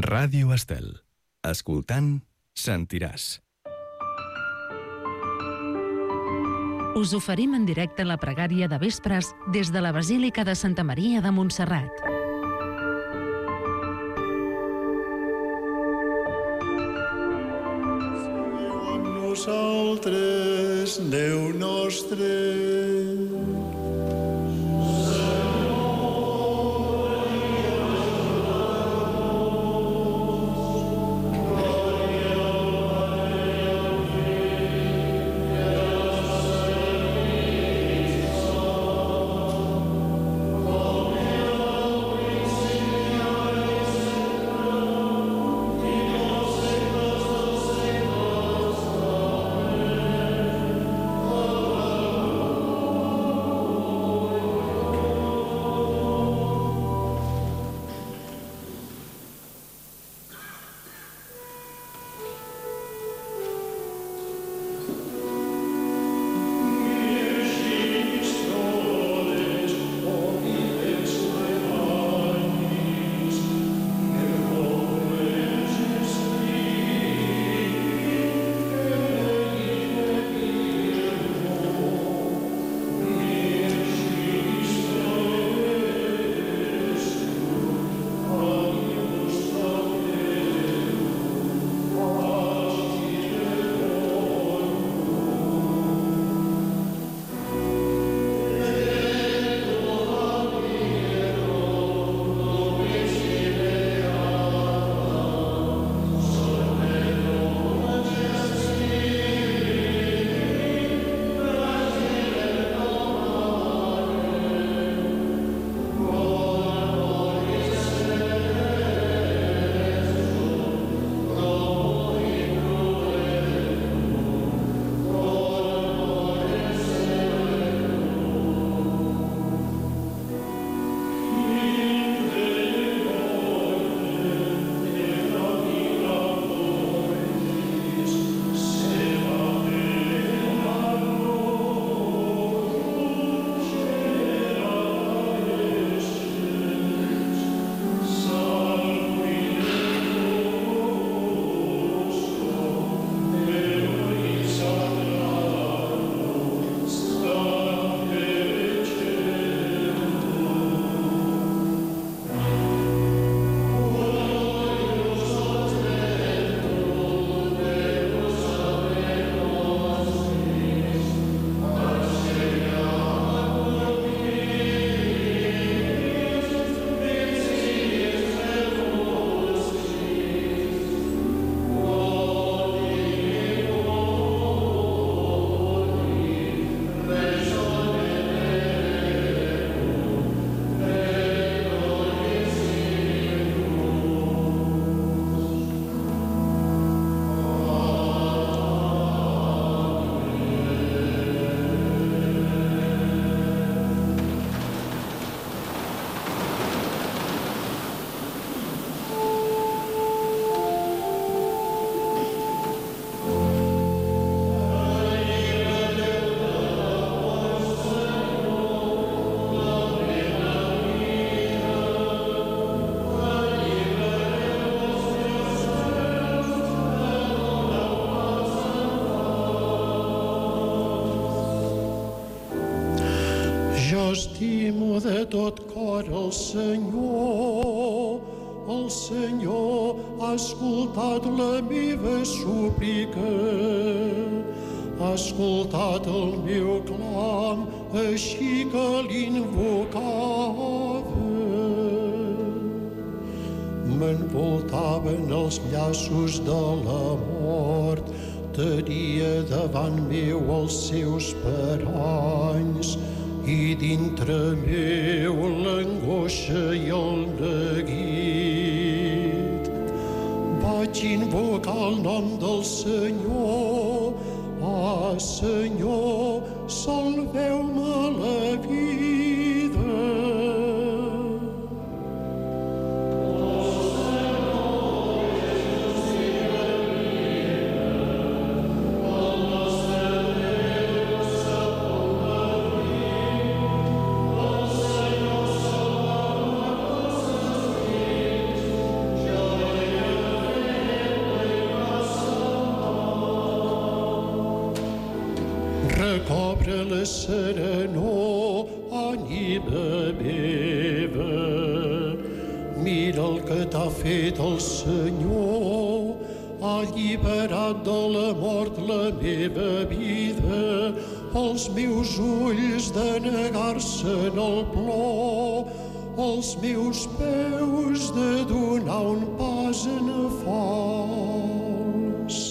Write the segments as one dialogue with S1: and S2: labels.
S1: Ràdio Estel. Escoltant, sentiràs.
S2: Us oferim en directe la pregària de vespres des de la Basílica de Santa Maria de Montserrat.
S3: Déu amb nosaltres, Déu nostre. Estimo de tot cor el Senyor ha escoltat la meva súplica, ha escoltat el meu clam, així que l'invocava. M'envoltaven els llaços de la mort, tenia davant meu els seus paranys, i dintre meu l'angoixa i el neguit. Vaig invocar el nom del Senyor. Ah, Senyor, salveu-me la vida. recobre la serenor, ànima meva. Mira el que t'ha fet el Senyor, ha alliberat de la mort la meva vida, els meus ulls de negar-se en el plor, els meus peus de donar un pas en fals.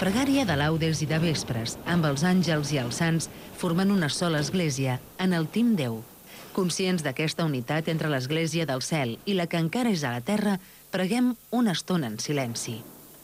S2: pregària de laudes i de vespres, amb els àngels i els sants, formant una sola església, enaltim Déu. Conscients d'aquesta unitat entre l'església del cel i la que encara és a la terra, preguem una estona en silenci.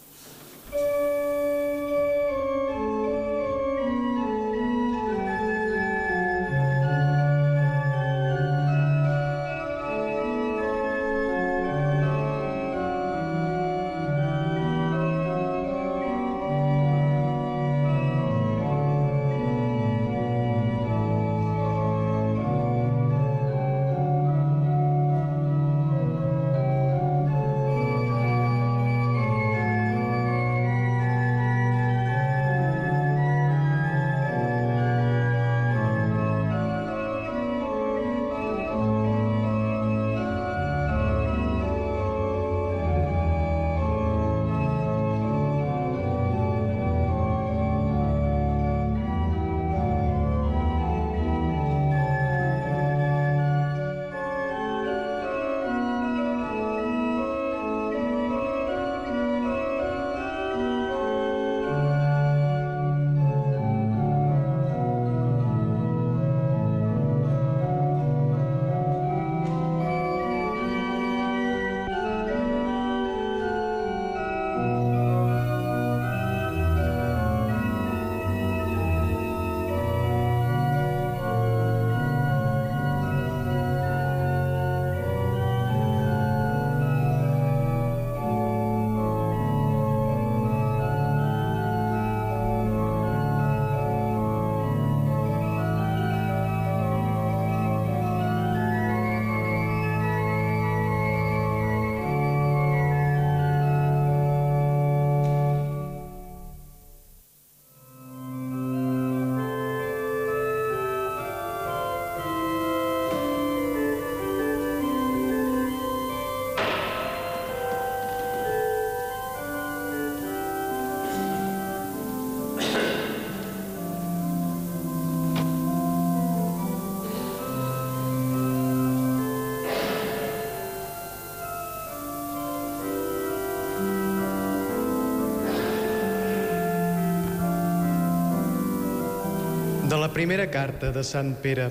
S4: De la primera carta de Sant Pere.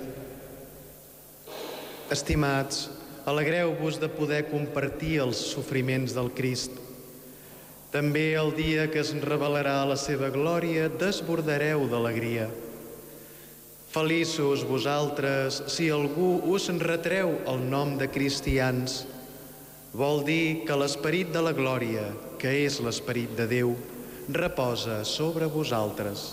S4: Estimats, alegreu-vos de poder compartir els sofriments del Crist. També el dia que es revelarà la seva glòria desbordareu d'alegria. Feliços vosaltres si algú us retreu el nom de cristians. Vol dir que l'esperit de la glòria, que és l'esperit de Déu, reposa sobre vosaltres.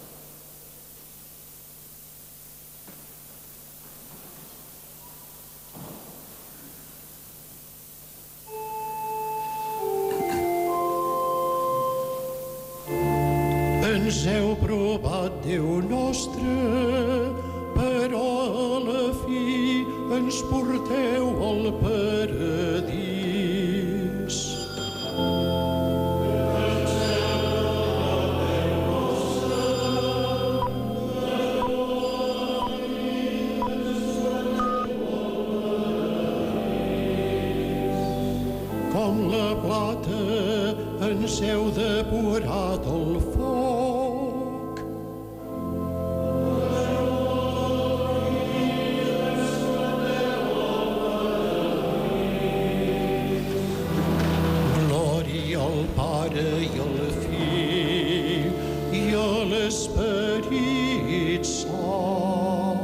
S3: Ens heu provat, Déu nostre, però a la fi ens porteu al paradís. Com la plata ens heu depurat el foc. Glòria al Pare i al Fill i a l'Esperit Sant.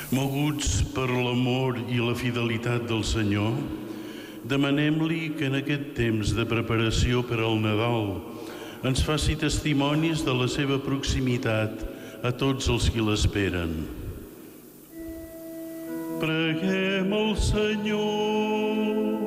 S5: Moguts per l'amor i la fidelitat del Senyor, demanem-li que en aquest temps de preparació per al Nadal ens faci testimonis de la seva proximitat a tots els qui l'esperen. Preguem al Senyor.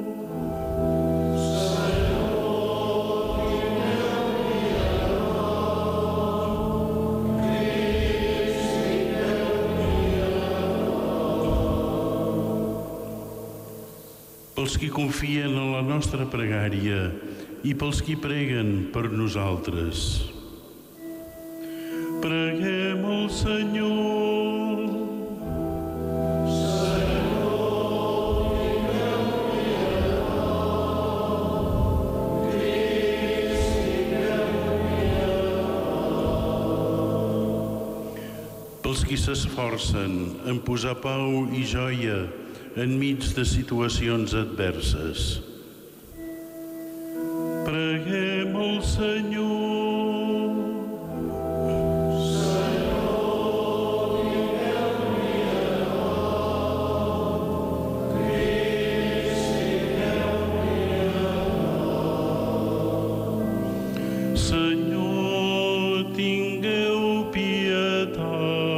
S5: Pels qui confien en la nostra pregària i pels qui preguen per nosaltres. Preguem al Senyor. Pels qui s'esforcen en posar pau i joia enmig de situacions adverses. Preguem al Senyor. Senyor, tingueu pietat.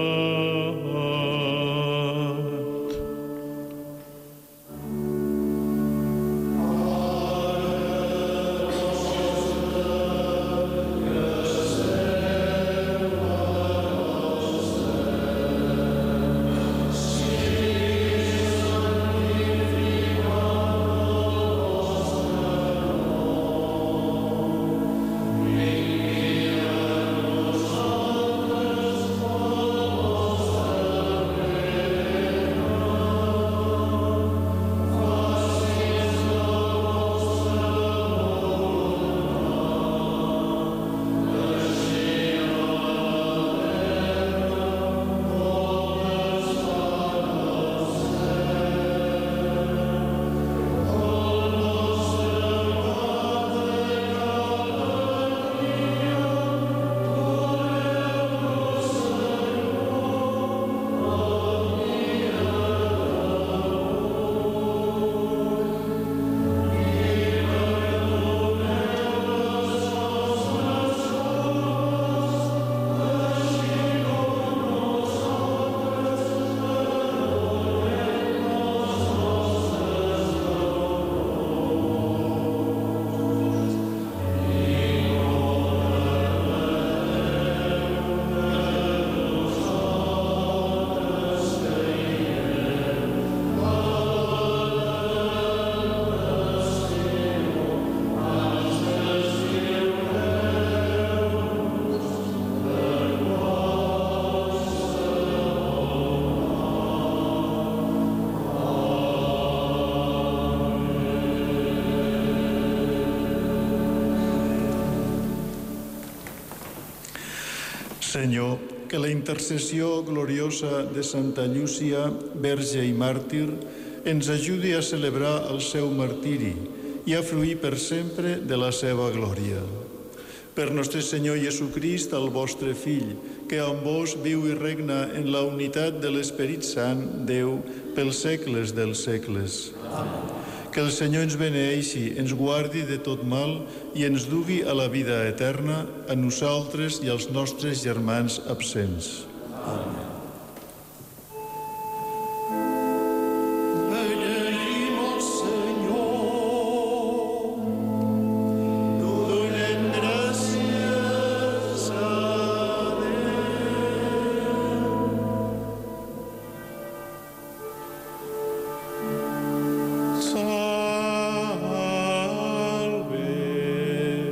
S6: Senyor, que la intercessió gloriosa de Santa Llúcia, verge i màrtir, ens ajudi a celebrar el seu martiri i a fruir per sempre de la seva glòria. Per nostre Senyor Jesucrist, el vostre Fill, que amb vos viu i regna en la unitat de l'Esperit Sant, Déu, pels segles dels segles. Amén. Que el Senyor ens beneeixi, ens guardi de tot mal i ens dugui a la vida eterna, a nosaltres i als nostres germans absents. Amén.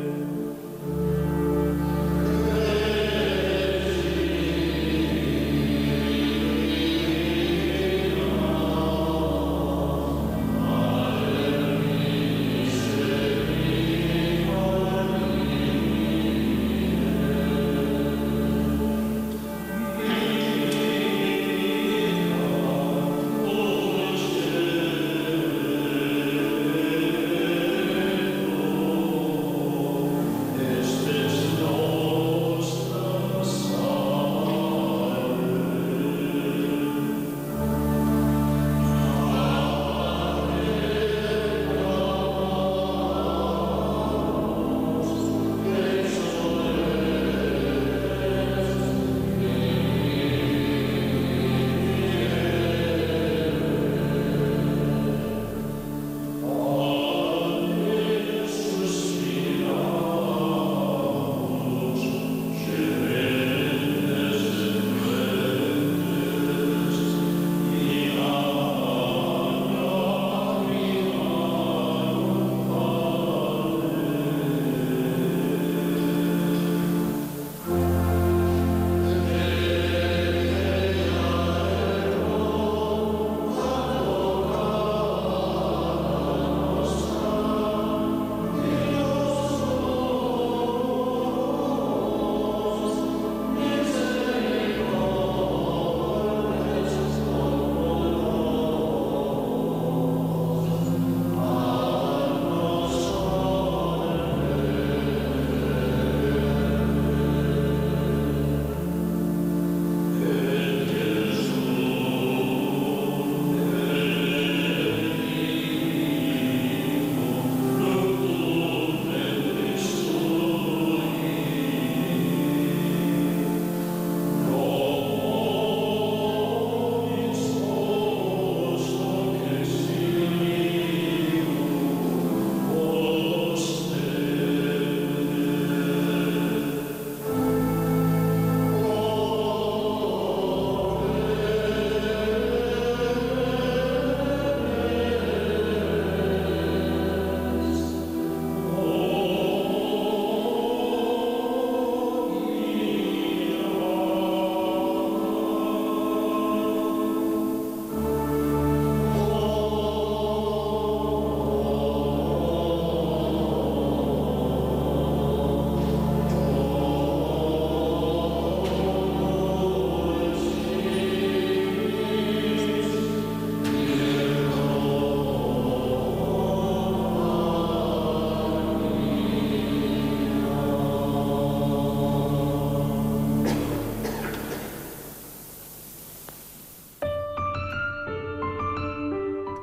S3: Salve.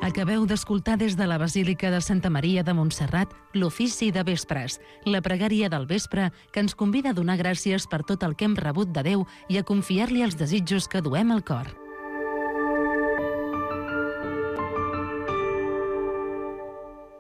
S2: Acabeu d'escoltar des de la Basílica de Santa Maria de Montserrat l'ofici de vespres, la pregària del vespre que ens convida a donar gràcies per tot el que hem rebut de Déu i a confiar-li els desitjos que duem al cor.